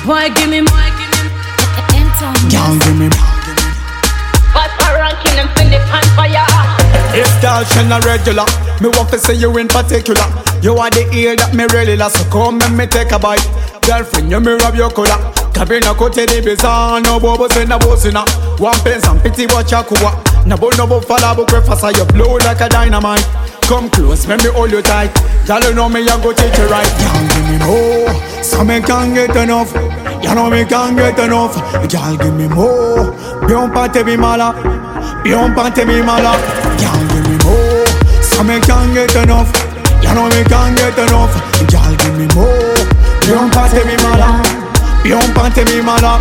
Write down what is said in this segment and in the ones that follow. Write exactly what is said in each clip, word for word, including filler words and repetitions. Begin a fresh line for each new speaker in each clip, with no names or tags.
Why give me more?
Girl, give me more.
But for ranking and send it on fire.
If girl she not regular, me want to say you in particular. You are the ear that me really love, so come and me take a bite. Girlfriend, you me rub your collar. Cabina kote de bizarre, no bubbles in the bosina. One pence and pity watch a kuwa. Nabo nabo fala bu crefasa, you blow like a dynamite. Come close, let me hold you tight. Girl, you know me, I go take you right. Girl, give me more, so me can't get enough. You know me can't get enough. Girl, give me more. Bion pante mi mala, bion pante mi mala. Girl, give me more, so me can't get enough. You know me can't get enough. Girl, give me more. Bion pante mi mala, bion pante mi mala.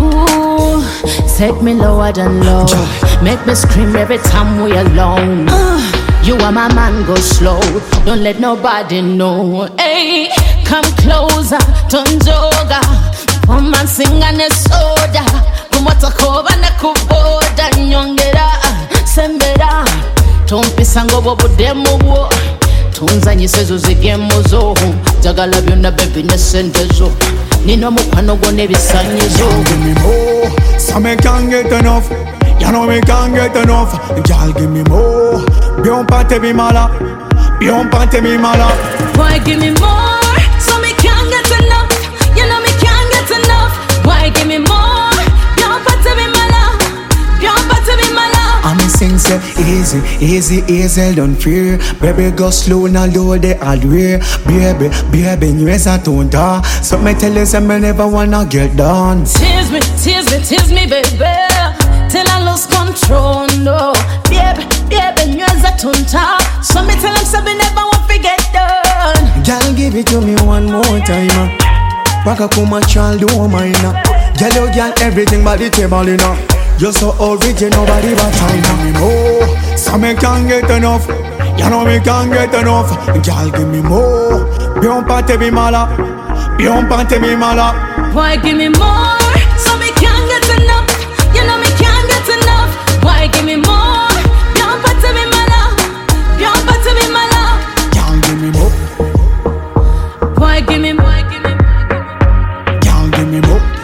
Ooh, set me lower than low. Make me scream every time we alone. Uh, you are my man, go slow. Don't let nobody know. Hey, come closer, tunjoga. Come and sing and a soda. Kumata kova na kuboda nyongera. Sembera. Tompisa ngobo budemo wo. Tunza nyisezo zigemo zo. Jagala byonna baby ne sente zo. Nino mukwano go nebisanyizo.
Give me more, so me can't get enough. You know me can't get enough. Girl, give me more. Bion pante mi mala, bion pante mi mala.
Why give me more? So me can't get enough. You know me can't get enough. Why give me more? Bion pante mi mala, bion pante mi mala.
I'm sing say easy, easy, easy, don't fear. Baby go slow now load the hardware. Baby, baby, you is a tonta. So me tell you say me never wanna get done.
Tease me, tease me, tease me, baby. Till I lose control, no. Baby, baby, you is a tonta. So me tell him say me never want to get done.
Girl, give it to me one more time. Waka kuma child, do mine. Girl, you got everything by the table, you know. You're so original, nobody but China. Me more, so me can't get enough. You know me can't get enough. Girl, give me more. Bion pante mi mala, bion pante mi mala.
Why give me more? So me can't get enough. You know me can't get enough. Why give me more? Bion pante mi mala, bion pante mi mala.
Girl, give me more.
Why give me more? Give me more?
Girl, give me more.